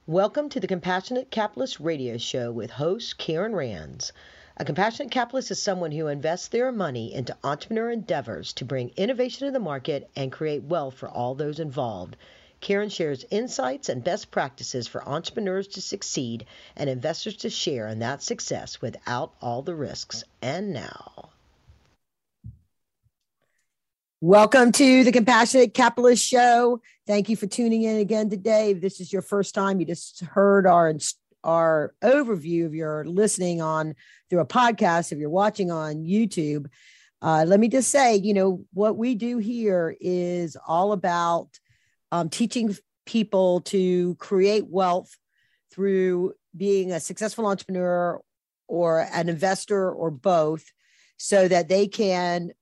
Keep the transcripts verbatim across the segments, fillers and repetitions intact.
Welcome to the Compassionate Capitalist Radio Show with host Karen Rands. A compassionate capitalist is someone who invests their money into entrepreneur endeavors to bring innovation to the market and create wealth for all those involved. Karen shares insights and best practices for entrepreneurs to succeed and investors to share in that success without all the risks. And now... Welcome to the Compassionate Capitalist Show. Thank you for tuning in again today. If this is your first time, you just heard our our overview. If you're listening on through a podcast, if you're watching on YouTube, uh, let me just say, you know, what we do here is all about um, teaching people to create wealth through being a successful entrepreneur or an investor or both, so that they can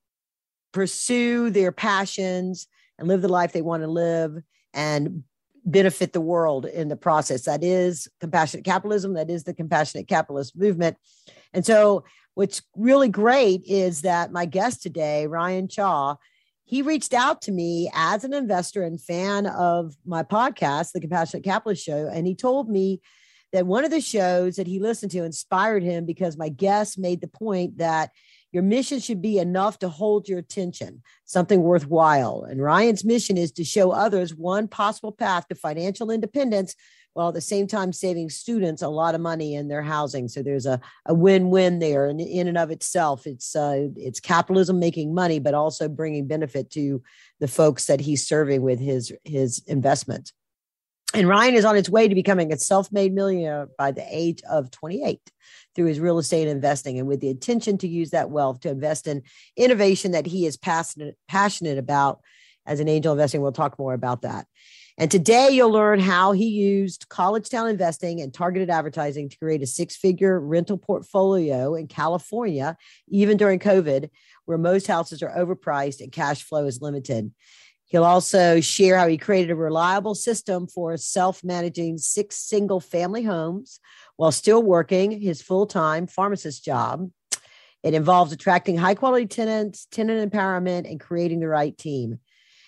pursue their passions and live the life they want to live and benefit the world in the process. That is compassionate capitalism. That is the compassionate capitalist movement. And so what's really great is that my guest today, Ryan Chaw, he reached out to me as an investor and fan of my podcast, The Compassionate Capitalist Show. And he told me that one of the shows that he listened to inspired him because my guest made the point that your mission should be enough to hold your attention, something worthwhile. And Ryan's mission is to show others one possible path to financial independence while at the same time saving students a lot of money in their housing. So there's a, a win-win there. And in and of itself, it's uh, it's capitalism making money, but also bringing benefit to the folks that he's serving with his, his investment. And Ryan is on his way to becoming a self-made millionaire by the age of twenty-eight through his real estate investing, and with the intention to use that wealth to invest in innovation that he is passionate, passionate about as an angel investing. We'll talk more about that. And today you'll learn how he used college town investing and targeted advertising to create a six-figure rental portfolio in California, even during COVID, where most houses are overpriced and cash flow is limited. He'll also share how he created a reliable system for self-managing six single-family homes while still working his full-time pharmacist job. It involves attracting high-quality tenants, tenant empowerment, and creating the right team.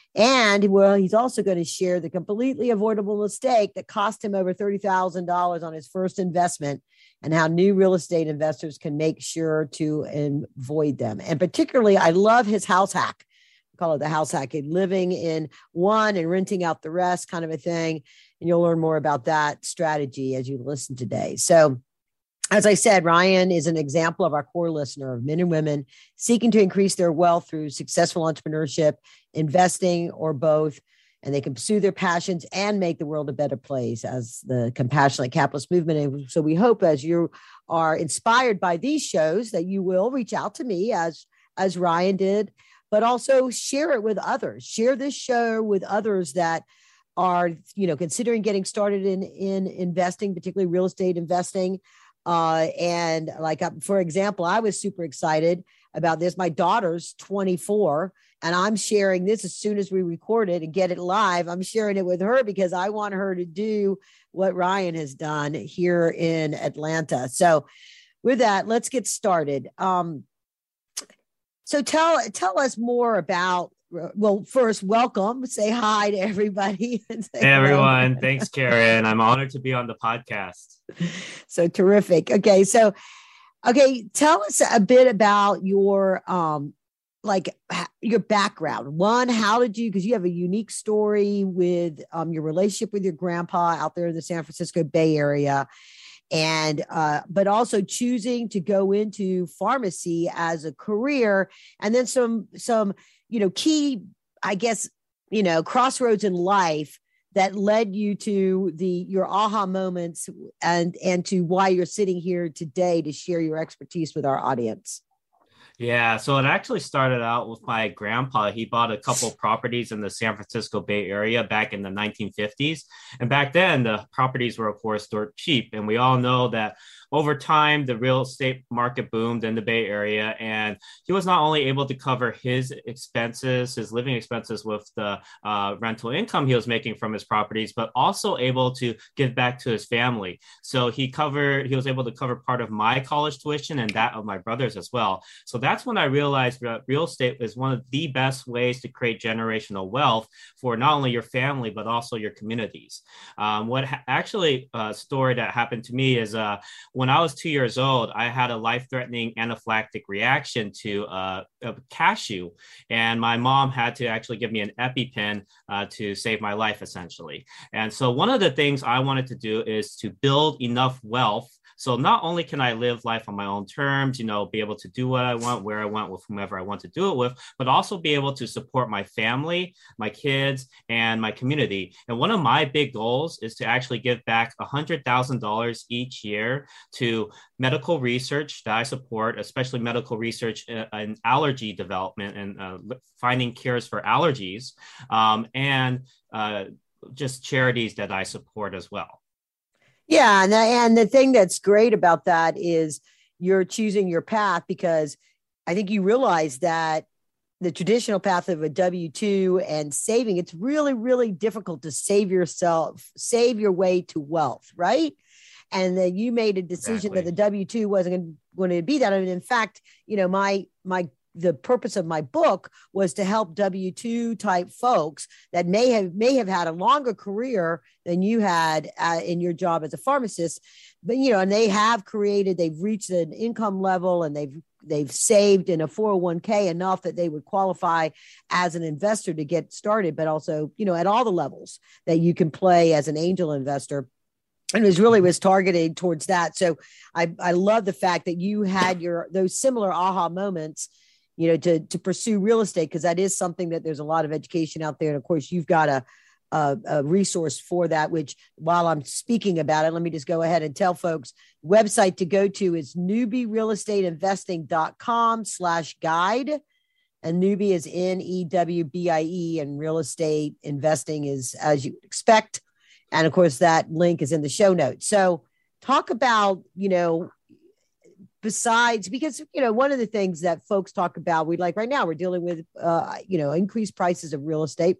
And well, he's also going to share the completely avoidable mistake that cost him over thirty thousand dollars on his first investment and how new real estate investors can make sure to avoid them. And particularly, I love his house hack. Call it the house hack, living in one and renting out the rest kind of a thing. And you'll learn more about that strategy as you listen today. So as I said, Ryan is an example of our core listener of men and women seeking to increase their wealth through successful entrepreneurship, investing, or both. And they can pursue their passions and make the world a better place as the compassionate capitalist movement. And so we hope as you are inspired by these shows that you will reach out to me as, as Ryan did, but also share it with others. Share this show with others that are, you know, considering getting started in, in investing, particularly real estate investing. Uh, and like, for example, I was super excited about this. My daughter's twenty-four, and I'm sharing this as soon as we record it and get it live. I'm sharing it with her because I want her to do what Ryan has done here in Atlanta. So with that, let's get started. Um, So tell tell us more about, well, first, welcome. Say hi to everybody. Hey, everyone. Thanks, Karen. I'm honored to be on the podcast. So terrific. Okay. So, okay. Tell us a bit about your, um, like your background. One, how did you, because you have a unique story with um, your relationship with your grandpa out there in the San Francisco Bay Area. And, uh, but also choosing to go into pharmacy as a career, and then some, some, you know, key, I guess, you know, crossroads in life that led you to the, your aha moments and, and to why you're sitting here today to share your expertise with our audience. Yeah, so it actually started out with my grandpa. He bought a couple properties in the San Francisco Bay Area back in the nineteen fifties. And back then, the properties were, of course, dirt cheap. And we all know that over time, the real estate market boomed in the Bay Area, and he was not only able to cover his expenses, his living expenses with the uh, rental income he was making from his properties, but also able to give back to his family. So he covered, he was able to cover part of my college tuition and that of my brothers as well. So that's when I realized that real estate is one of the best ways to create generational wealth for not only your family, but also your communities. Um, what ha- actually a uh, story that happened to me is uh, when I was two years old, I had a life-threatening anaphylactic reaction to uh, a cashew, and my mom had to actually give me an EpiPen uh, to save my life, essentially. And so one of the things I wanted to do is to build enough wealth. So not only can I live life on my own terms, you know, be able to do what I want, where I want, with whomever I want to do it with, but also be able to support my family, my kids, and my community. And one of my big goals is to actually give back one hundred thousand dollars each year to medical research that I support, especially medical research in allergy development and uh, finding cures for allergies, um, and uh, just charities that I support as well. Yeah. And the, and the thing that's great about that is you're choosing your path, because I think you realize that the traditional path of a W two and saving, it's really, really difficult to save yourself, save your way to wealth, right? And that you made a decision exactly. that the W two wasn't going to be that. And in fact, you know, my, my, the purpose of my book was to help W two type folks that may have may have had a longer career than you had uh, in your job as a pharmacist, but you know, and they have created, they've reached an income level, and they've they've saved in a four oh one k enough that they would qualify as an investor to get started, but also, you know, at all the levels that you can play as an angel investor. And it was really was targeted towards that. So I I love the fact that you had your those similar aha moments, you know, to, to pursue real estate, because that is something that there's a lot of education out there. And of course, you've got a, a, a resource for that, which while I'm speaking about it, let me just go ahead and tell folks website to go to is newbie real estate investing dot com slash guide. And newbie is N E W B I E, and real estate investing is as you would expect. And of course, that link is in the show notes. So talk about, you know, besides, because, you know, one of the things that folks talk about, we like right now, we're dealing with, uh, you know, increased prices of real estate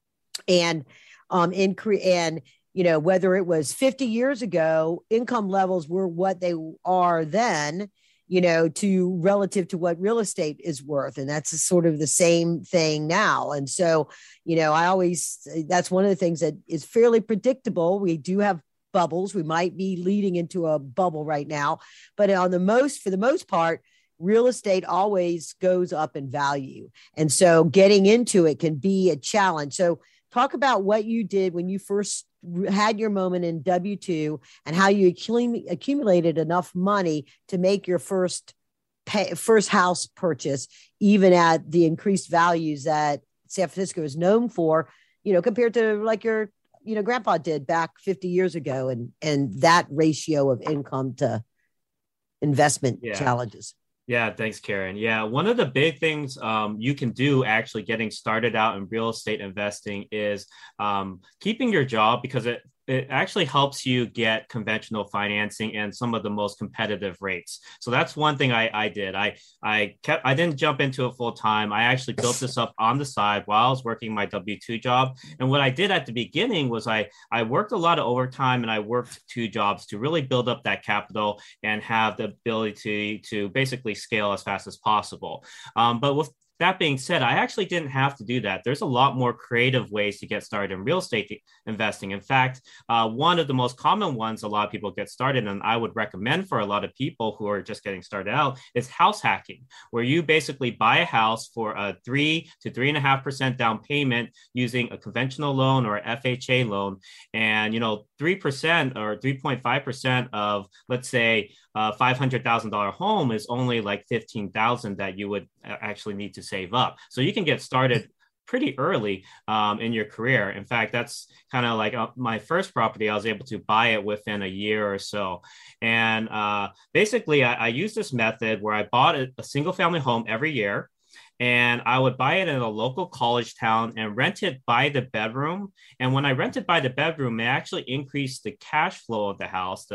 and, um, increase and, you know, whether it was fifty years ago, income levels were what they are then, you know, to relative to what real estate is worth. And that's sort of the same thing now. And so, you know, I always, that's one of the things that is fairly predictable. We do have bubbles. We might be leading into a bubble right now, but on the most, for the most part, real estate always goes up in value. And so getting into it can be a challenge. So talk about what you did when you first had your moment in W two and how you accumulated enough money to make your first pay, first house purchase, even at the increased values that San Francisco is known for, you know, compared to like your you know, grandpa did back fifty years ago, and, and that ratio of income to investment yeah. challenges. Yeah. Thanks, Karen. Yeah. One of the big things um, you can do actually getting started out in real estate investing is um, keeping your job, because it, it actually helps you get conventional financing and some of the most competitive rates. So that's one thing I, I did. I, I kept, I didn't jump into it full time. I actually built this up on the side while I was working my W two job. And what I did at the beginning was I, I worked a lot of overtime, and I worked two jobs to really build up that capital and have the ability to, to basically scale as fast as possible. Um, but with that being said, I actually didn't have to do that. There's a lot more creative ways to get started in real estate investing. In fact, uh, one of the most common ones a lot of people get started, and I would recommend for a lot of people who are just getting started out, is house hacking, where you basically buy a house for a three to three and a half percent down payment using a conventional loan or F H A loan. And, you know, three percent or three point five percent of, let's say, a five hundred thousand dollars home is only like fifteen thousand dollars that you would actually need to save up. So you can get started pretty early um, in your career. In fact, that's kind of like uh, my first property. I was able to buy it within a year or so. And uh, basically, I, I used this method where I bought a, a single family home every year. And I would buy it in a local college town and rent it by the bedroom. And when I rented by the bedroom, it actually increased the cash flow of the house, the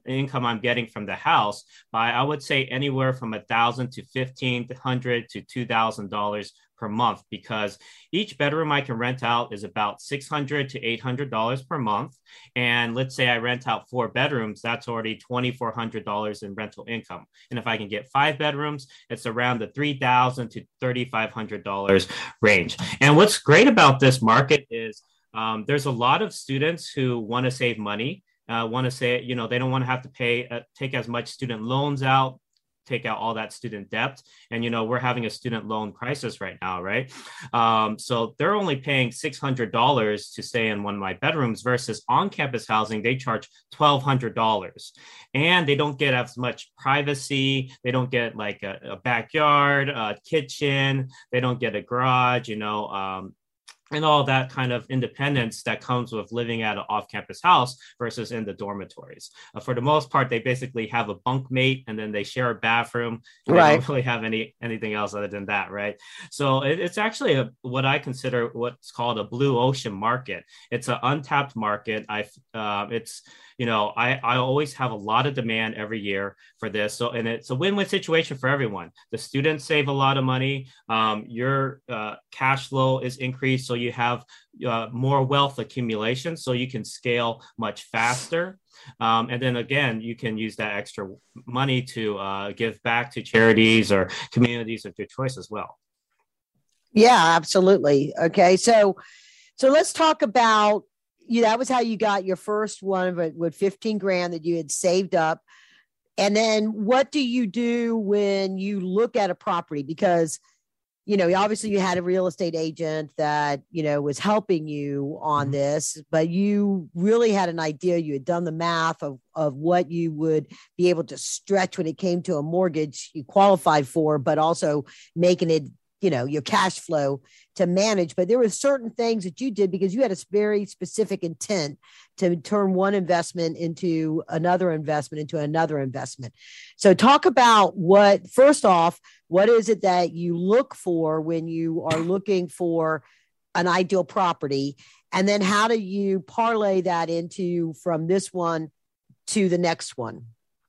income I'm getting from the house by, I would say, anywhere from a thousand to fifteen hundred to two thousand dollars per month, because each bedroom I can rent out is about six hundred to eight hundred dollars per month. And let's say I rent out four bedrooms, that's already twenty-four hundred dollars in rental income. And if I can get five bedrooms, it's around the three thousand to thirty-five hundred dollars range. And what's great about this market is um, there's a lot of students who want to save money, uh, want to say, you know, they don't want to have to pay, uh, take as much student loans out, take out all that student debt. And, you know, we're having a student loan crisis right now, right? Um, so they're only paying six hundred dollars to stay in one of my bedrooms versus on-campus housing, they charge twelve hundred dollars. And they don't get as much privacy. They don't get like a, a backyard, a kitchen. They don't get a garage, you know, um, and all that kind of independence that comes with living at an off-campus house versus in the dormitories. Uh, for the most part, they basically have a bunkmate and then they share a bathroom. And right. They don't really have any anything else other than that, right? So it, it's actually a, what I consider what's called a blue ocean market. It's an untapped market. I uh, it's you know I I always have a lot of demand every year for this. So and it's a win-win situation for everyone. The students save a lot of money. Um, your uh, cash flow is increased, so you have uh, more wealth accumulation, so you can scale much faster. Um, and then again, you can use that extra money to uh, give back to charities or communities of your choice as well. Yeah, absolutely. Okay, so so let's talk about you. That was how you got your first one with, with fifteen grand that you had saved up. And then what do you do when you look at a property? Because you know, obviously you had a real estate agent that, you know, was helping you on mm-hmm. this, but you really had an idea. You had done the math of, of what you would be able to stretch when it came to a mortgage you qualified for, but also making it, you know, your cash flow to manage. But there were certain things that you did because you had a very specific intent to turn one investment into another investment into another investment. So talk about what, first off, what is it that you look for when you are looking for an ideal property? And then how do you parlay that into from this one to the next one?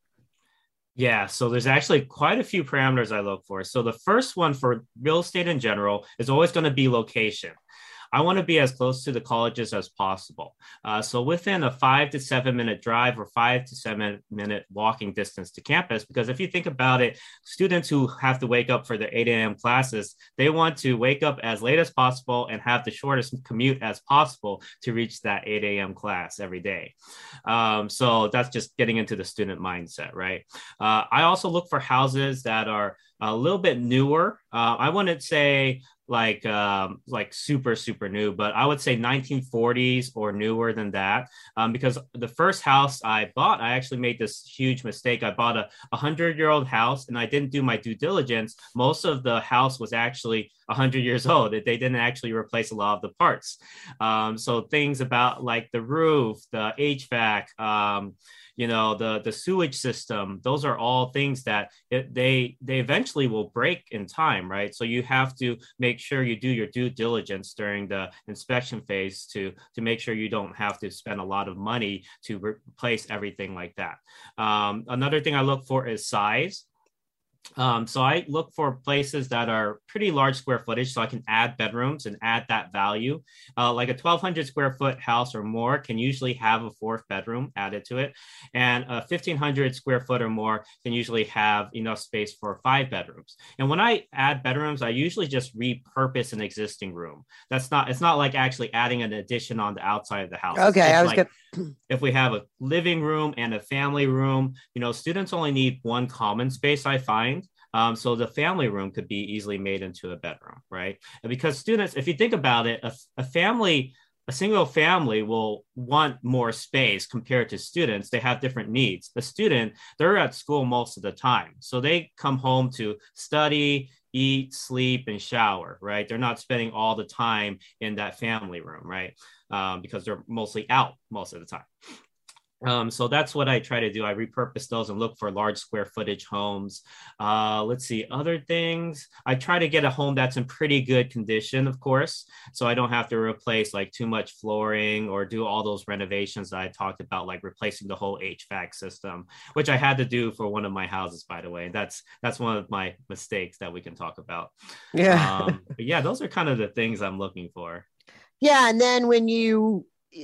Yeah, so there's actually quite a few parameters I look for. So the first one for real estate in general is always going to be location. I want to be as close to the colleges as possible. Uh, so within a five to seven minute drive or five to seven minute walking distance to campus, because if you think about it, students who have to wake up for their eight a.m. classes, they want to wake up as late as possible and have the shortest commute as possible to reach that eight a.m. class every day. Um, so that's just getting into the student mindset, right? Uh, I also look for houses that are a little bit newer. Uh, I wouldn't say like um, like super, super new, but I would say nineteen forties or newer than that. Um, because the first house I bought, I actually made this huge mistake. I bought a hundred-year-old house and I didn't do my due diligence. Most of the house was actually one hundred years old. They didn't actually replace a lot of the parts. Um, so things about like the roof, the H V A C, um, you know, the, the sewage system, those are all things that it, they, they eventually will break in time, right? So you have to make sure you do your due diligence during the inspection phase to, to make sure you don't have to spend a lot of money to replace everything like that. Um, another thing I look for is size. Um, so I look for places that are pretty large square footage so I can add bedrooms and add that value. Uh, like a twelve hundred square foot house or more can usually have a fourth bedroom added to it. And a fifteen hundred square foot or more can usually have enough space for five bedrooms. And when I add bedrooms, I usually just repurpose an existing room. That's not, it's not like actually adding an addition on the outside of the house. Okay. I was like, gonna... If we have a living room and a family room, you know, students only need one common space, I find. Um, so the family room could be easily made into a bedroom, right? And because students, if you think about it, a, a family, a single family will want more space compared to students. They have different needs. The student, they're at school most of the time. So they come home to study, eat, sleep, and shower, right? They're not spending all the time in that family room, right? Um, because they're mostly out most of the time. Um, so that's what I try to do. I repurpose those and look for large square footage homes. Uh, let's see, other things. I try to get a home that's in pretty good condition, of course, so I don't have to replace like too much flooring or do all those renovations that I talked about, like replacing the whole H V A C system, which I had to do for one of my houses, by the way. That's that's one of my mistakes that we can talk about. Yeah. Um, but yeah, those are kind of the things I'm looking for. Yeah. And then when you,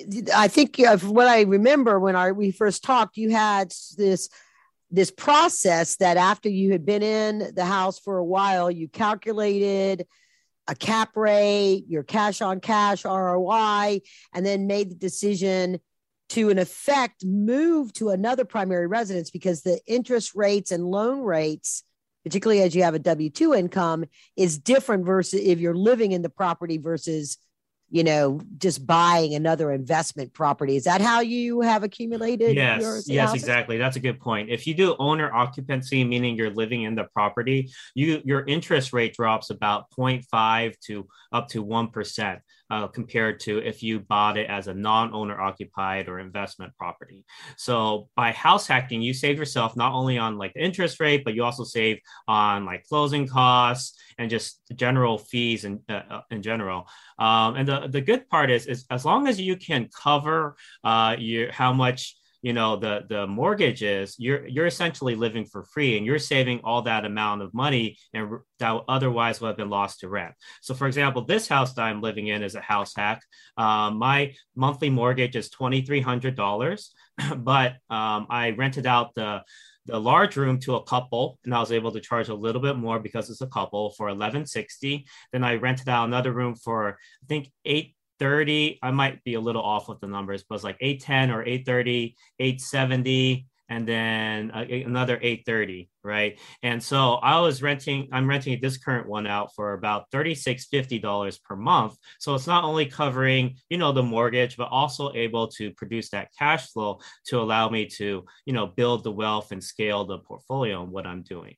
I think of what I remember when our, we first talked, you had this this process that after you had been in the house for a while, you calculated a cap rate, your cash on cash R O I, and then made the decision to, in effect, move to another primary residence because the interest rates and loan rates, particularly as you have a W two income, is different versus if you're living in the property versus, you know, just buying another investment property. Is that how you have accumulated Yes, your yes, houses? exactly. That's a good point. If you do owner occupancy, meaning you're living in the property, you your interest rate drops about zero point five to up to one percent uh, compared to if you bought it as a non-owner occupied or investment property. So by house hacking, you save yourself not only on like the interest rate, but you also save on like closing costs and just general fees in, uh, in general. Um, and the, the good part is, is as long as you can cover uh, your, how much you know the the mortgage is, you're you're essentially living for free, and you're saving all that amount of money and that otherwise would have been lost to rent. So for example, this house that I'm living in is a house hack. Um, my monthly mortgage is twenty-three hundred dollars, but um, I rented out the the large room to a couple, and I was able to charge a little bit more because it's a couple for eleven sixty. Then I rented out another room for I think eight thirty. I might be a little off with the numbers, but it's like eight ten or eight thirty, eight seventy, and then uh, another eight thirty, right? And so I was renting, I'm renting this current one out for about thirty-six fifty dollars per month. So it's not only covering, you know, the mortgage, but also able to produce that cash flow to allow me to, you know, build the wealth and scale the portfolio and what I'm doing.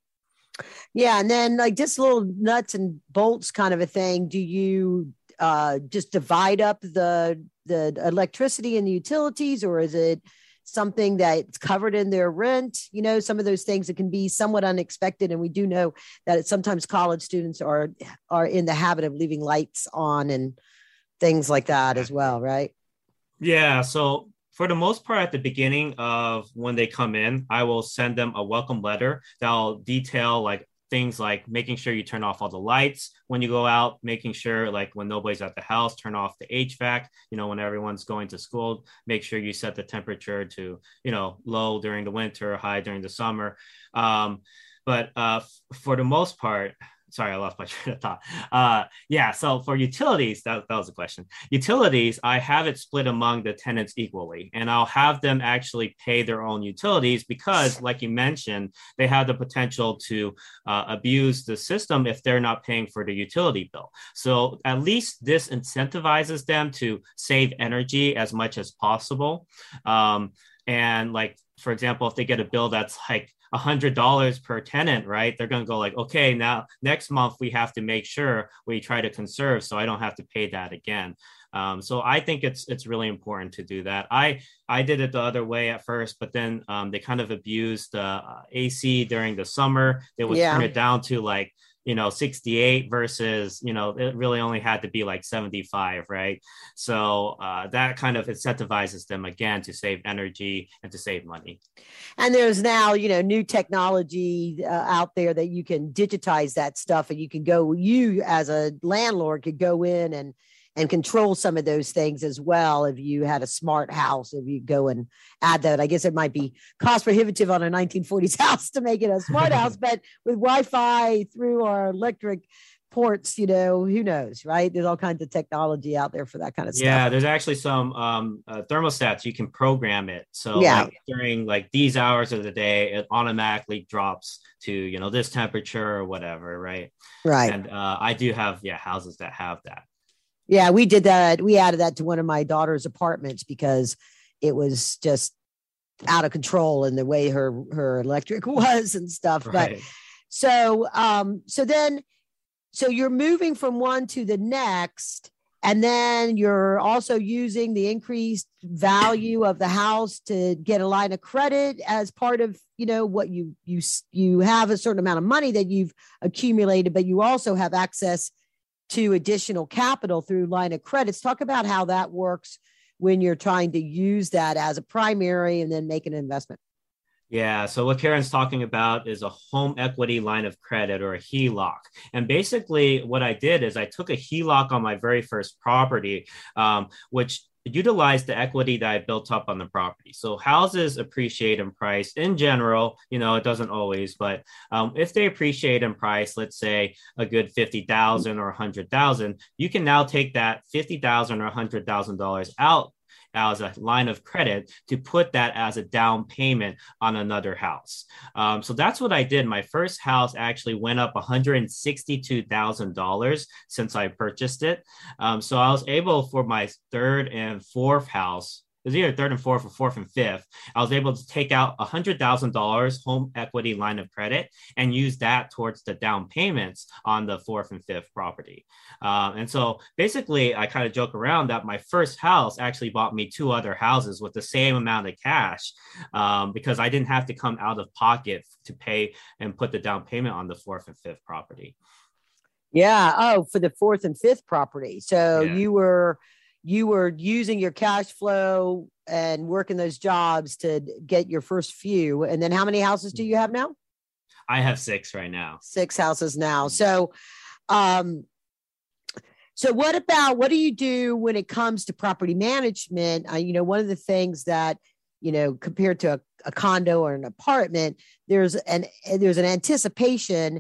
Yeah. And then like just little nuts and bolts kind of a thing. Do you uh, just divide up the, the electricity and the utilities, or is it something that's covered in their rent? You know, some of those things that can be somewhat unexpected. And we do know that it's sometimes college students are, are in the habit of leaving lights on and things like that as well. Right. Yeah. So for the most part, at the beginning of when they come in, I will send them a welcome letter that'll detail like things like making sure you turn off all the lights when you go out, making sure like when nobody's at the house, turn off the H V A C, you know, when everyone's going to school, make sure you set the temperature to, you know, low during the winter, high during the summer. Um, but uh, f- for the most part, sorry, I lost my train of thought. Uh, yeah, so for utilities, that, that was the question. Utilities, I have it split among the tenants equally, and I'll have them actually pay their own utilities because, like you mentioned, they have the potential to uh, abuse the system if they're not paying for the utility bill. So at least this incentivizes them to save energy as much as possible. Um, and like, for example, if they get a bill that's like a hundred dollars per tenant, right? They're going to go like, okay, now next month we have to make sure we try to conserve so I don't have to pay that again. Um, so I think it's it's really important to do that. I I did it the other way at first, but then um, they kind of abused the uh, A C during the summer. They would Yeah. turn it down to like, you know, sixty-eight versus, you know, it really only had to be like seventy-five, right? So uh, that kind of incentivizes them again to save energy and to save money. And there's now, you know, new technology uh, out there that you can digitize that stuff, and you can go, you as a landlord could go in and and control some of those things as well. If you had a smart house, if you go and add that, I guess it might be cost prohibitive on a nineteen forties house to make it a smart house, but with Wi-Fi through our electric ports, you know, who knows, right? There's all kinds of technology out there for that kind of stuff. Yeah, there's actually some um, uh, thermostats you can program it. So Yeah. like during like these hours of the day, it automatically drops to, you know, this temperature or whatever, right? Right. And uh, I do have, yeah, houses that have that. Yeah, we did that. We added that to one of my daughter's apartments because it was just out of control in the way her her electric was and stuff. Right. But so um, so then so you're moving from one to the next, And then you're also using the increased value of the house to get a line of credit as part of, you know, what you you you have a certain amount of money that you've accumulated, but you also have access to additional capital through line of credits. Talk about how that works when you're trying to use that as a primary and then make an investment. Yeah, so what Karen's talking about is a home equity line of credit, or a H E L O C. And basically what I did is I took a H E L O C on my very first property, um, which utilized the equity that I built up on the property. So houses appreciate in price in general, you know, it doesn't always, but um, if they appreciate in price, let's say a good fifty thousand or one hundred thousand, you can now take that fifty thousand or one hundred thousand dollars out as a line of credit to put that as a down payment on another house. Um, so that's what I did. My first house actually went up one hundred sixty-two thousand dollars since I purchased it. Um, so I was able, for my third and fourth house, it was either third and fourth or fourth and fifth, I was able to take out one hundred thousand dollars home equity line of credit and use that towards the down payments on the fourth and fifth property. Um, and so basically, I kind of joke around that my first house actually bought me two other houses with the same amount of cash, um, because I didn't have to come out of pocket to pay and put the down payment on the fourth and fifth property. Yeah. Oh, for the fourth and fifth property. So Yeah. you were you were using your cash flow and working those jobs to get your first few. And then how many houses do you have now? I have six right now. Six houses now. So, um, so what about, what do you do when it comes to property management? Uh, you know, one of the things that, you know, compared to a, a condo or an apartment, there's an, there's an anticipation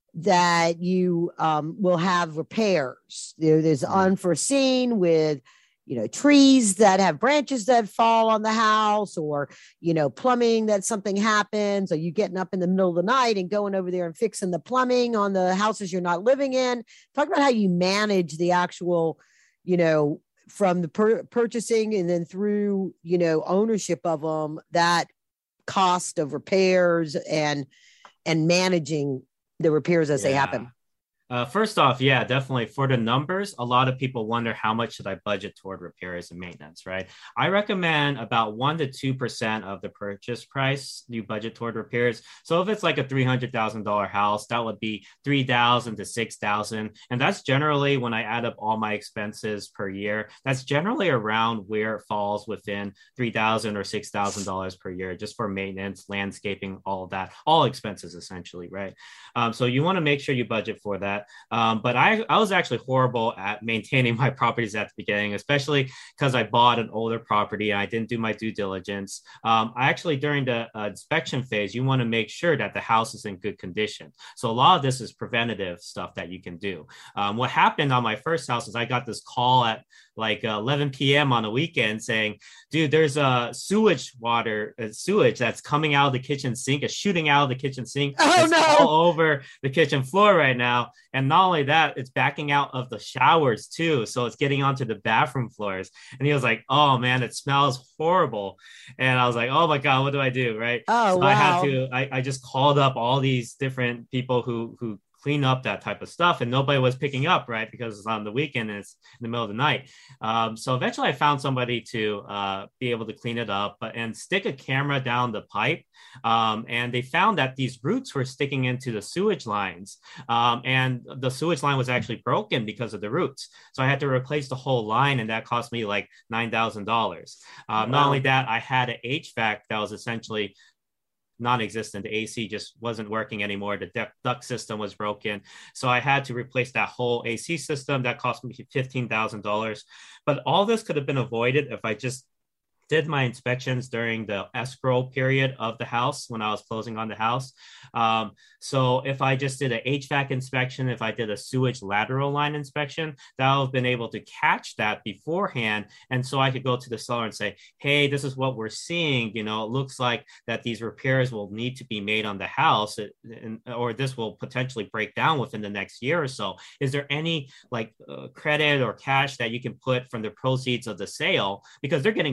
that you um, will have repairs. There, there's unforeseen with, you know, trees that have branches that fall on the house, or, you know, plumbing that something happens, or you getting up in the middle of the night and going over there and fixing the plumbing on the houses you're not living in. Talk about how you manage the actual, you know, from the pur- purchasing and then through, you know, ownership of them, that cost of repairs and, and managing the repairs as Yeah. they happen. Uh, first off, yeah, definitely for the numbers, a lot of people wonder how much should I budget toward repairs and maintenance, right? I recommend about one to two percent of the purchase price you budget toward repairs. So if it's like a three hundred thousand dollars house, that would be three thousand to six thousand. And that's generally, when I add up all my expenses per year, that's generally around where it falls within three thousand or six thousand dollars per year, just for maintenance, landscaping, all of that, all expenses essentially, right? Um, so you want to make sure you budget for that. Um, but I, I was actually horrible at maintaining my properties at the beginning, especially because I bought an older property and I didn't do my due diligence. Um, I actually, during the uh, inspection phase, you want to make sure that the house is in good condition. So a lot of this is preventative stuff that you can do. Um, what happened on my first house is I got this call at like uh, eleven p.m. on a weekend saying, dude, there's a sewage water, a sewage that's coming out of the kitchen sink, it's shooting out of the kitchen sink. Oh, it's no. all over the kitchen floor right now. And not only that, it's backing out of the showers too. So it's getting onto the bathroom floors. And he was like, oh man, it smells horrible. And I was like, oh my God, what do I do? Right. Oh, so wow. I had to, I, I just called up all these different people who, who clean up that type of stuff, and nobody was picking up, right? Because it's on the weekend and it's in the middle of the night. Um, so eventually I found somebody to uh, be able to clean it up, but and stick a camera down the pipe. Um, and they found that these roots were sticking into the sewage lines. Um, and the sewage line was actually broken because of the roots. So I had to replace the whole line, and that cost me like nine thousand dollars. Um, wow. Not only that, I had an H V A C that was essentially non-existent. The A C just wasn't working anymore. The duct system was broken. So I had to replace that whole A C system. That cost me fifteen thousand dollars. But all this could have been avoided if I just did my inspections during the escrow period of the house when I was closing on the house. Um, so if I just did an H V A C inspection, if I did a sewage lateral line inspection, that would have been able to catch that beforehand. And so I could go to the seller and say, hey, this is what we're seeing. You know, it looks like that these repairs will need to be made on the house, and, or this will potentially break down within the next year or so. Is there any like uh, credit or cash that you can put from the proceeds of the sale? Because they're getting paid in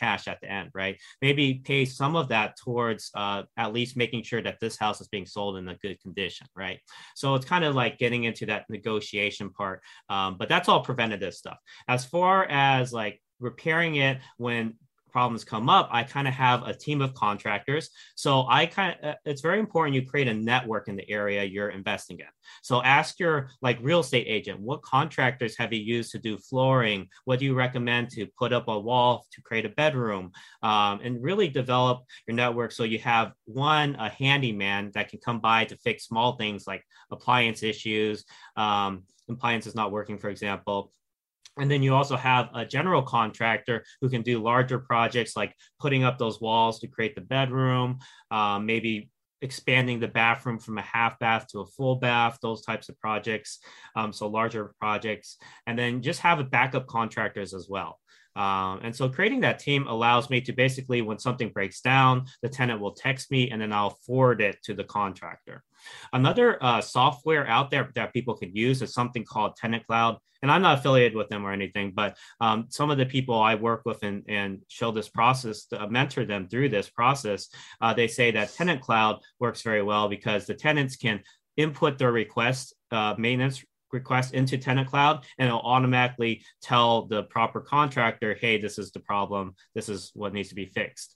cash at the end, right? Maybe pay some of that towards uh, at least making sure that this house is being sold in a good condition, right? So it's kind of like getting into that negotiation part, um, but that's all preventative stuff. As far as like repairing it when problems come up, I kind of have a team of contractors. So I kind of, it's very important you create a network in the area you're investing in. So ask your like real estate agent, what contractors have you used to do flooring? What do you recommend to put up a wall to create a bedroom? Um, and really develop your network so you have one, a handyman that can come by to fix small things like appliance issues, um, appliances not working, for example. And then you also have a general contractor who can do larger projects like putting up those walls to create the bedroom, um, maybe expanding the bathroom from a half bath to a full bath, those types of projects. Um, so larger projects, and then just have a backup contractors as well. Um, and so creating that team allows me to basically, when something breaks down, the tenant will text me and then I'll forward it to the contractor. Another uh, software out there that people can use is something called Tenant Cloud. And I'm not affiliated with them or anything, but um, some of the people I work with and, and show this process, uh, mentor them through this process, uh, they say that Tenant Cloud works very well because the tenants can input their request, uh, maintenance request into Tenant Cloud, and it'll automatically tell the proper contractor, hey, this is the problem. This is what needs to be fixed.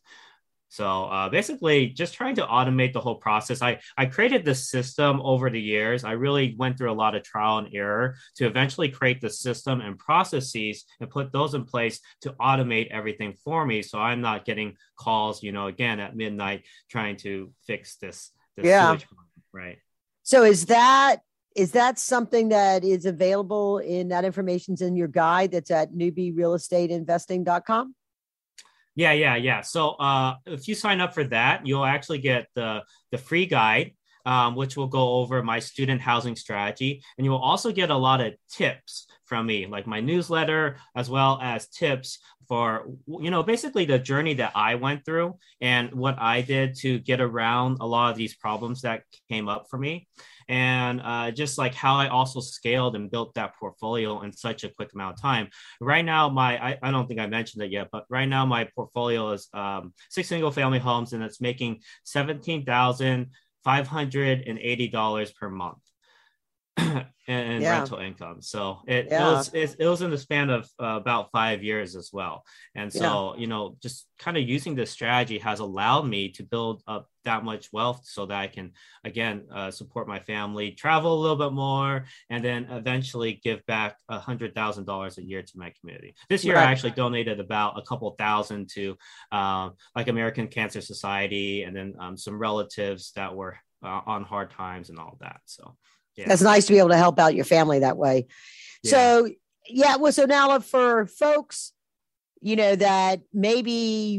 So uh, basically just trying to automate the whole process. I, I created this system over the years. I really went through a lot of trial and error to eventually create the system and processes and put those in place to automate everything for me. So I'm not getting calls, you know, again at midnight trying to fix this, this yeah. sewage problem, right? So is that Is that something that is available in that information's in your guide that's at newbie real estate investing dot com? Yeah, yeah, yeah. So uh, if you sign up for that, you'll actually get the, the free guide, um, which will go over my student housing strategy. And you will also get a lot of tips from me, like my newsletter, as well as tips for, you know, basically the journey that I went through and what I did to get around a lot of these problems that came up for me. And uh, just like how I also scaled and built that portfolio in such a quick amount of time. Right now, my, I, I don't think I mentioned it yet, but right now my portfolio is um, six single family homes and it's making seventeen thousand five hundred eighty dollars per month. and yeah. rental income. So it, yeah. it was it, it was in the span of uh, about five years as well. And so, yeah. you know, just kind of using this strategy has allowed me to build up that much wealth so that I can, again, uh, support my family, travel a little bit more, and then eventually give back one hundred thousand dollars a year to my community. This year, right. I actually donated about a couple thousand to um, like American Cancer Society and then um, some relatives that were uh, on hard times and all of that. So yeah. That's nice to be able to help out your family that way. Yeah. So, yeah. Well, so now for folks, you know, that maybe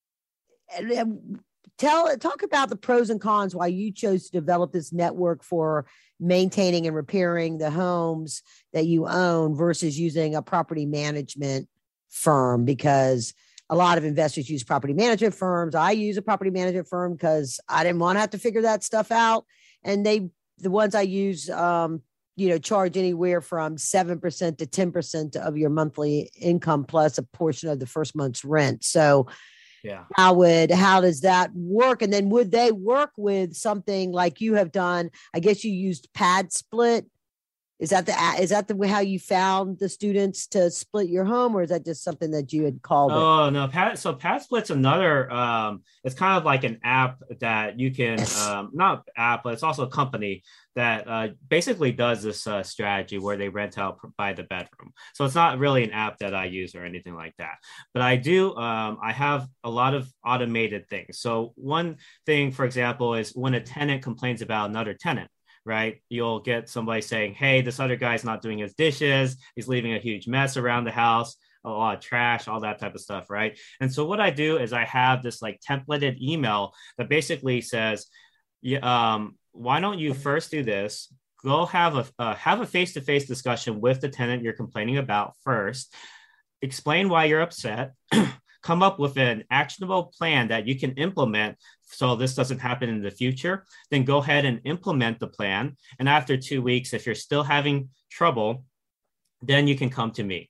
tell, talk about the pros and cons why you chose to develop this network for maintaining and repairing the homes that you own versus using a property management firm, because a lot of investors use property management firms. I use a property management firm because I didn't want to have to figure that stuff out. And they, the ones I use, um, you know, charge anywhere from seven percent to ten percent of your monthly income plus a portion of the first month's rent. So yeah, how would, how does that work? And then would they work with something like you have done? I guess you used Pad Split. Is that the, is that the way how you found the students to split your home, or is that just something that you had called it? Oh, no. Pad, so Pad Split's another, um, it's kind of like an app that you can, um, not app, but it's also a company that uh, basically does this uh, strategy where they rent out by the bedroom. So it's not really an app that I use or anything like that. But I do, um, I have a lot of automated things. So one thing, for example, is when a tenant complains about another tenant, right? You'll get somebody saying, hey, this other guy's not doing his dishes. He's leaving a huge mess around the house, a lot of trash, all that type of stuff, right? And so what I do is I have this like templated email that basically says, yeah, um, why don't you first do this? Go have a uh, have a face-to-face discussion with the tenant you're complaining about first. Explain why you're upset. Come up with an actionable plan that you can implement so this doesn't happen in the future. Then go ahead and implement the plan. And after two weeks, if you're still having trouble, then you can come to me.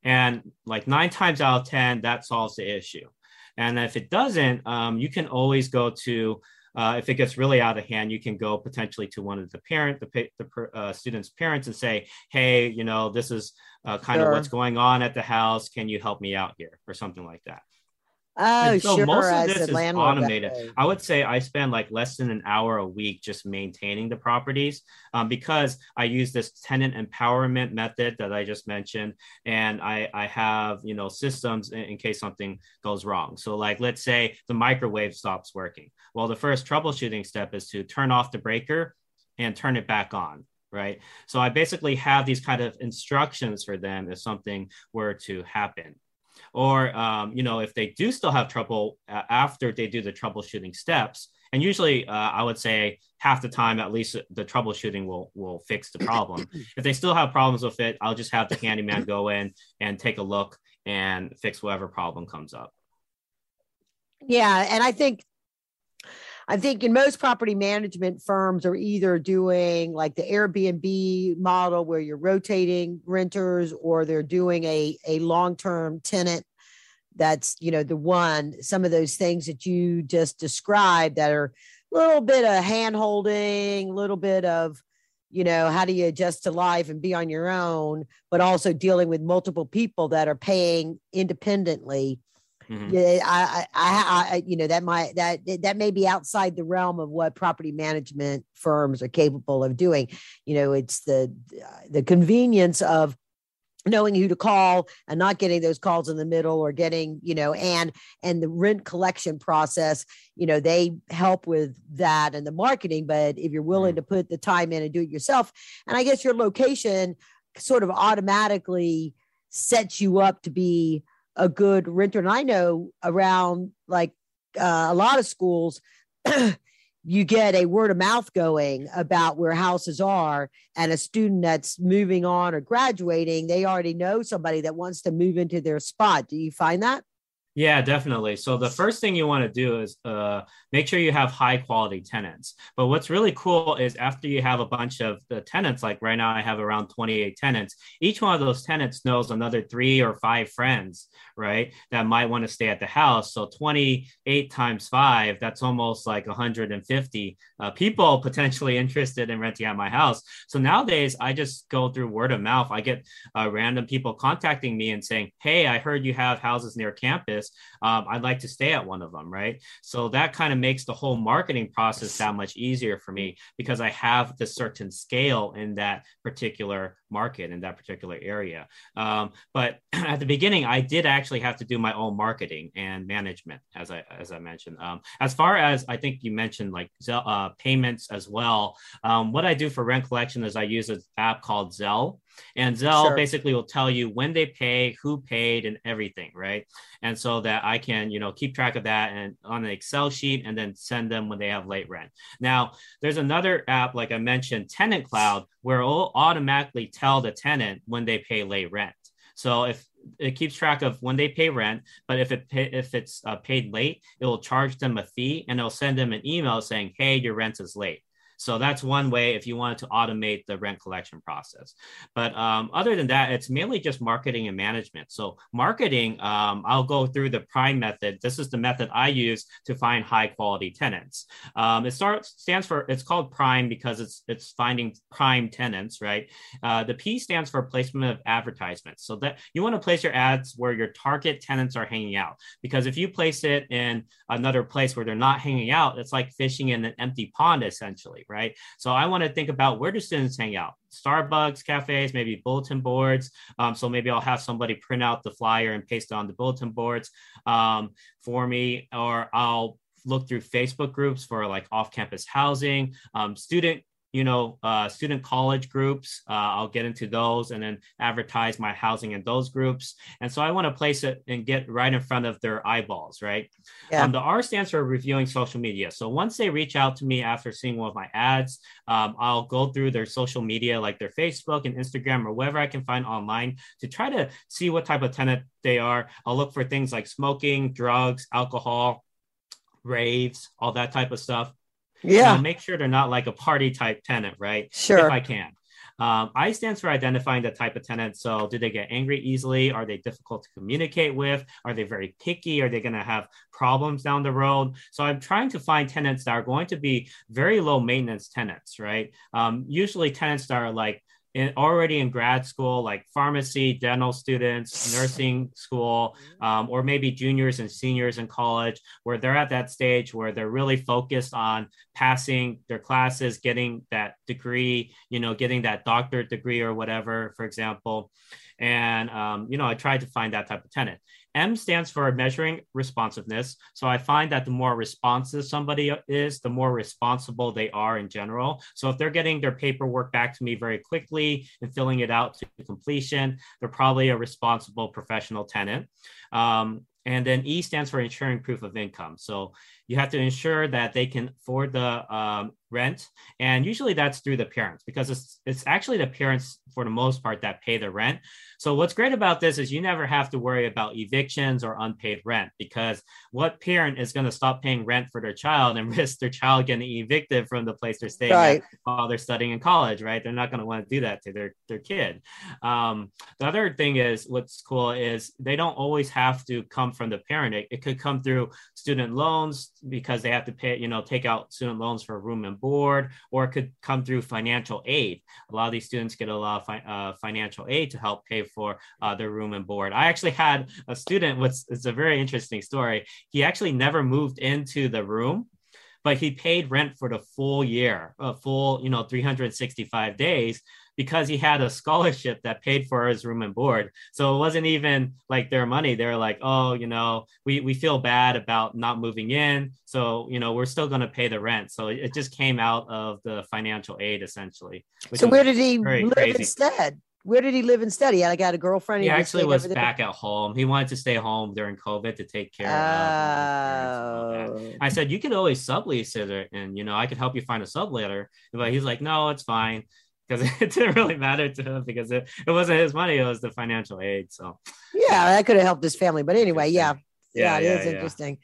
And like nine times out of ten, that solves the issue. And if it doesn't, um, you can always go to, uh, if it gets really out of hand, you can go potentially to one of the parent, the, the uh, student's parents and say, hey, you know, this is uh, kind Sure. of what's going on at the house. Can you help me out here or something like that? Oh, And so sure. most of As this a is landlord that automated. way. I would say I spend like less than an hour a week just maintaining the properties um, because I use this tenant empowerment method that I just mentioned. And I, I have, you know, systems in, in case something goes wrong. So like, let's say the microwave stops working. Well, the first troubleshooting step is to turn off the breaker and turn it back on. Right. So I basically have these kind of instructions for them if something were to happen. Or, um, you know, if they do still have trouble uh, after they do the troubleshooting steps, and usually uh, I would say half the time, at least the troubleshooting will, will fix the problem. If they still have problems with it, I'll just have the handyman go in and take a look and fix whatever problem comes up. Yeah. And I think I think in most property management firms are either doing like the Airbnb model where you're rotating renters, or they're doing a, a long-term tenant. That's, you know, the one, some of those things that you just described that are a little bit of hand holding, a little bit of, you know, how do you adjust to life and be on your own, but also dealing with multiple people that are paying independently. Mm-hmm. Yeah, I, I, I, you know, that might that that may be outside the realm of what property management firms are capable of doing. You know, it's the the convenience of knowing who to call and not getting those calls in the middle, or getting, you know, and and the rent collection process. You know, they help with that and the marketing. But if you're willing mm-hmm. to put the time in and do it yourself, and I guess your location sort of automatically sets you up to be a good renter. And I know around like uh, a lot of schools, you get a word of mouth going about where houses are, and a student that's moving on or graduating, they already know somebody that wants to move into their spot. Do you find that? Yeah, definitely. So the first thing you want to do is uh, make sure you have high quality tenants. But what's really cool is after you have a bunch of the tenants, like right now I have around twenty-eight tenants, each one of those tenants knows another three or five friends, right, that might want to stay at the house. So twenty-eight times five, that's almost like one hundred fifty uh, people potentially interested in renting out my house. So nowadays I just go through word of mouth. I get uh, random people contacting me and saying, hey, I heard you have houses near campus. Um, I'd like to stay at one of them, right? So that kind of makes the whole marketing process that much easier for me because I have the certain scale in that particular market, in that particular area. Um, but at the beginning, I did actually have to do my own marketing and management, as I as I mentioned. Um, as far as I think you mentioned, like uh, payments as well. Um, what I do for rent collection is I use an app called Zelle. And Zelle sure. basically will tell you when they pay, who paid, and everything, right? And so that I can, you know, keep track of that and on an Excel sheet, and then send them when they have late rent. Now, there's another app, like I mentioned, Tenant Cloud, where it will automatically tell the tenant when they pay late rent. So if it keeps track of when they pay rent, but if it pay, if it's uh, paid late, it will charge them a fee, and it'll send them an email saying, hey, your rent is late. So that's one way if you wanted to automate the rent collection process. But um, other than that, it's mainly just marketing and management. So marketing, um, I'll go through the PRIME method. This is the method I use to find high quality tenants. Um, it starts, stands for, it's called PRIME because it's it's finding prime tenants, right? Uh, the P stands for placement of advertisements. So that you want to place your ads where your target tenants are hanging out. Because if you place it in another place where they're not hanging out, it's like fishing in an empty pond, essentially. Right. So I want to think about where do students hang out? Starbucks, cafes, maybe bulletin boards. Um, so maybe I'll have somebody print out the flyer and paste it on the bulletin boards um, for me, or I'll look through Facebook groups for like off-campus housing, um, student you know, uh, student college groups. Uh, I'll get into those and then advertise my housing in those groups. And so I want to place it and get right in front of their eyeballs, right? Yeah. Um, the R stands for reviewing social media. So once they reach out to me after seeing one of my ads, um, I'll go through their social media, like their Facebook and Instagram or wherever I can find online to try to see what type of tenant they are. I'll look for things like smoking, drugs, alcohol, raves, all that type of stuff. Yeah. You know, make sure they're not like a party type tenant, right? Sure. If I can. Um, I stands for identifying the type of tenant. So do they get angry easily? Are they difficult to communicate with? Are they very picky? Are they going to have problems down the road? So I'm trying to find tenants that are going to be very low maintenance tenants, right? Um, usually tenants that are like in, already in grad school, like pharmacy, dental students, nursing school, um, or maybe juniors and seniors in college, where they're at that stage where they're really focused on passing their classes, getting that degree, you know, getting that doctorate degree or whatever, for example. And, um, you know, I tried to find that type of tenant. M stands for measuring responsiveness. So I find that the more responsive somebody is, the more responsible they are in general. So if they're getting their paperwork back to me very quickly and filling it out to completion, they're probably a responsible professional tenant. Um, and then E stands for ensuring proof of income. So you have to ensure that they can afford the um, rent. And usually that's through the parents, because it's, it's actually the parents for the most part that pay the rent. So what's great about this is you never have to worry about evictions or unpaid rent, because what parent is going to stop paying rent for their child and risk their child getting evicted from the place they're staying Right. at while they're studying in college, right? They're not going to want to do that to their, their kid. Um, the other thing is, what's cool is they don't always have to come from the parent. It, it could come through student loans, because they have to pay, you know, take out student loans for room and board, or it could come through financial aid. A lot of these students get a lot of fi- uh, financial aid to help pay for uh, their room and board. I actually had a student, what's it's a very interesting story. He actually never moved into the room, but he paid rent for the full year, a full, you know, three hundred sixty-five days, because he had a scholarship that paid for his room and board. So it wasn't even like their money. They're like, oh, you know, we, we feel bad about not moving in. So, you know, we're still going to pay the rent. So it, it just came out of the financial aid, essentially. So where did he very live crazy. instead? Where did he live instead? He had got a girlfriend. He just actually stayed was over there? back at home. He wanted to stay home during COVID to take care of his parents and all that. Oh. I said, you could always sublease it, and, you know, I could help you find a subletter. But he's like, no, it's fine. Because it didn't really matter to him, because it, it wasn't his money, it was the financial aid. So Yeah, that could have helped his family. But anyway, yeah. Yeah, Yeah, it yeah, is yeah. interesting.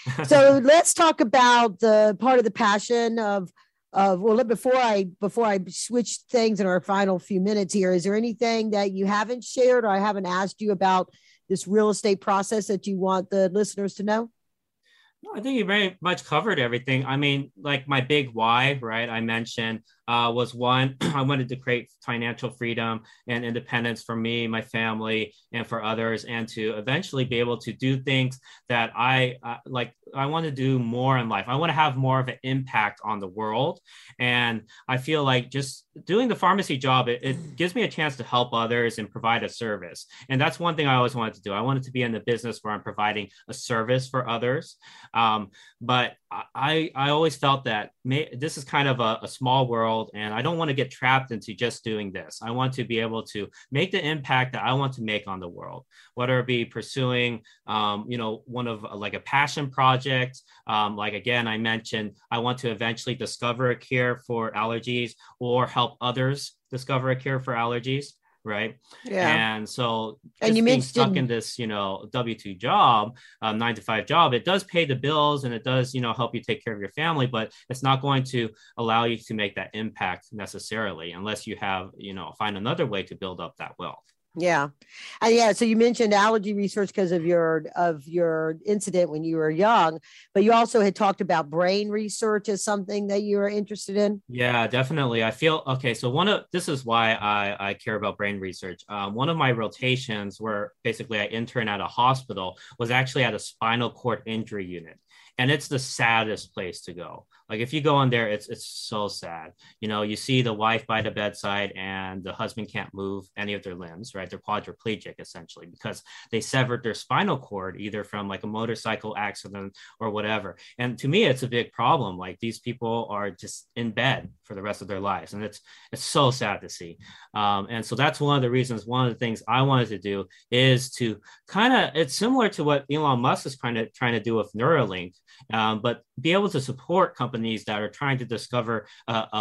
So let's talk about the part of the passion of of well let- before I before I switch things in our final few minutes here. Is there anything that you haven't shared or I haven't asked you about this real estate process that you want the listeners to know? No, I think you very much covered everything. I mean, like my big why, right? I mentioned uh, was one, I wanted to create financial freedom and independence for me, my family, and for others, and to eventually be able to do things that I uh, like. I want to do more in life. I want to have more of an impact on the world. And I feel like just doing the pharmacy job, it, it gives me a chance to help others and provide a service. And that's one thing I always wanted to do. I wanted to be in the business where I'm providing a service for others. Um, but I, I always felt that may, this is kind of a, a small world, and I don't want to get trapped into just doing this. I want to be able to make the impact that I want to make on the world, whether it be pursuing, um, you know, one of uh, like a passion project. Um, like, again, I mentioned, I want to eventually discover a cure for allergies or help others discover a cure for allergies. Right. Yeah. And so And just you being mentioned- stuck in this, you know, W two job, um, nine to five job, it does pay the bills and it does, you know, help you take care of your family, but it's not going to allow you to make that impact necessarily unless you have, you know, find another way to build up that wealth. Yeah. Uh, yeah. So you mentioned allergy research because of your of your incident when you were young, but you also had talked about brain research as something that you were interested in. Yeah, definitely. I feel okay. So one of this is why I, I care about brain research. Um, one of my rotations where basically I intern at a hospital was actually at a spinal cord injury unit. And it's the saddest place to go. Like if you go in there, it's it's so sad. You know, you see the wife by the bedside and the husband can't move any of their limbs, right? They're quadriplegic essentially because they severed their spinal cord either from like a motorcycle accident or whatever. And to me, it's a big problem. Like these people are just in bed for the rest of their lives. And it's it's so sad to see. Um, and so that's one of the reasons, one of the things I wanted to do is to kind of, it's similar to what Elon Musk is trying to, trying to do with Neuralink. Um, but be able to support companies that are trying to discover uh, uh,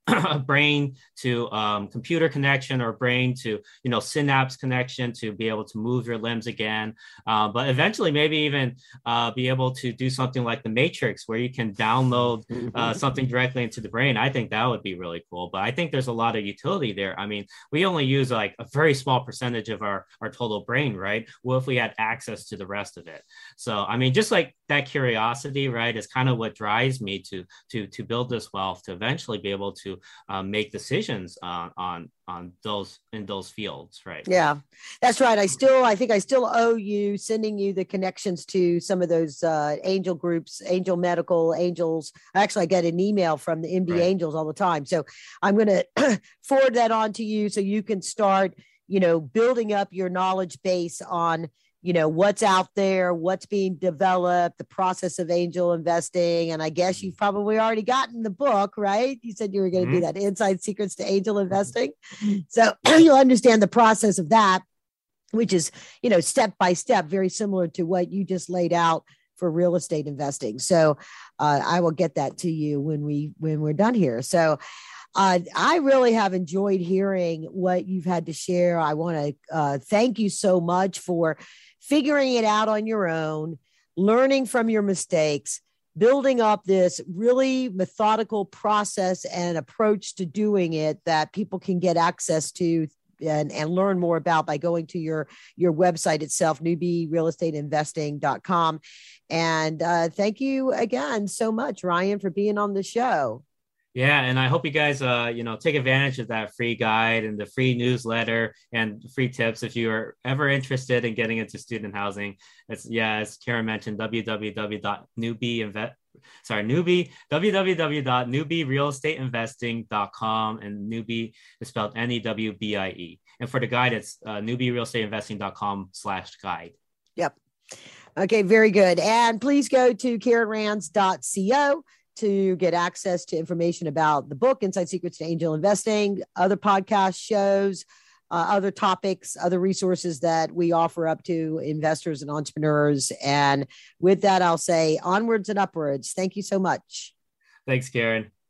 a brain to um, computer connection or brain to, you know, synapse connection to be able to move your limbs again. Uh, but eventually maybe even uh, be able to do something like the Matrix where you can download uh, something directly into the brain. I think that would be really cool. But I think there's a lot of utility there. I mean, we only use like a very small percentage of our, our total brain, right? What if we had access to the rest of it? So, I mean, just like that curiosity, right, is kind of what drives me to, to, to build this wealth, to eventually be able to Um, make decisions on on on those in those fields, right? Yeah, that's right. I still, I think I still owe you sending you the connections to some of those uh, angel groups, Angel Medical, Angels. Actually, I get an email from the M D right. Angels all the time. So I'm going to forward that on to you so you can start, you know, building up your knowledge base on, you know, what's out there, what's being developed, the process of angel investing. And I guess you've probably already gotten the book, right? You said you were going to mm-hmm. do that, Inside Secrets to Angel Investing. So you'll understand the process of that, which is, you know, step by step, very similar to what you just laid out for real estate investing. So uh, I will get that to you when we, when we're done here. So Uh, I really have enjoyed hearing what you've had to share. I want to uh, thank you so much for figuring it out on your own, learning from your mistakes, building up this really methodical process and approach to doing it that people can get access to and, and learn more about by going to your, your website itself, newbie real estate investing dot com. And uh, thank you again so much, Ryan, for being on the show. Yeah, and I hope you guys, uh, you know, take advantage of that free guide and the free newsletter and free tips if you are ever interested in getting into student housing. It's yeah, as Karen mentioned, www dot newbie invest sorry newbie www dot newbie real estate investing dot com, and newbie is spelled N E W B I E. And for the guide, it's uh, newbie real estate investing dot com slash guide. Yep. Okay, very good. And please go to karen rands dot co to get access to information about the book, Inside Secrets to Angel Investing, other podcast shows, uh, other topics, other resources that we offer up to investors and entrepreneurs. And with that, I'll say onwards and upwards. Thank you so much. Thanks, Karen.